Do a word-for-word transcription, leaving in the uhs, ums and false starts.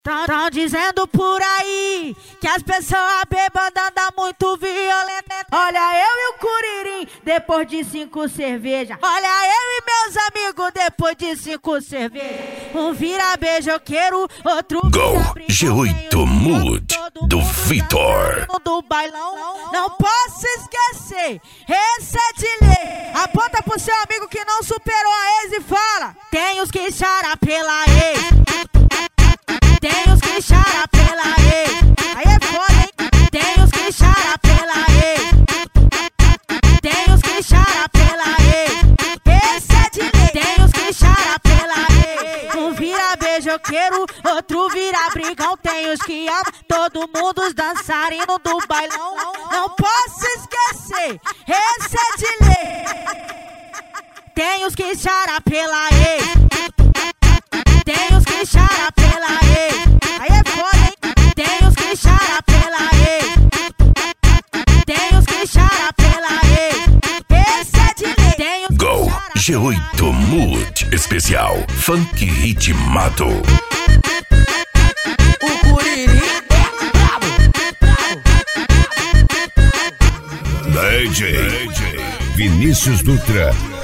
Tão dizendo por aí que as pessoas bêbadas andam muito violenta. Olha eu e o Curirim depois de cinco cervejas. Olha eu e meus amigos depois de cinco cervejas. Um vira beijoqueiro, outro Go G oito Mood do Vitor. Do bailão, não posso esquecer. Esse é de lei. Aponta pro seu amigo que não superou a ex e fala: tem os que choram pela ex. Tem os que choram pela ex. Aí é foda, hein? Tem os que choram pela ex. Tem os que choram pela ex. Esse é de lei. Tem os que choram pela ex. Um vira beijoqueiro, outro vira brigão. Tem os que amam todo mundo, os dançarinos do bailão. Não posso esquecer, esse é de lei. Tem os que choram pela ex. Tem os que choram pela ex. Aí é foda, hein? Tem os que choram pela ex. Tem os que choram pela ex. Esse é de lei. Tem os Go G oito Mood Especial Funk Ritmado. O Curirim é brabo, brabo, brabo. D J Vinícius Dutra.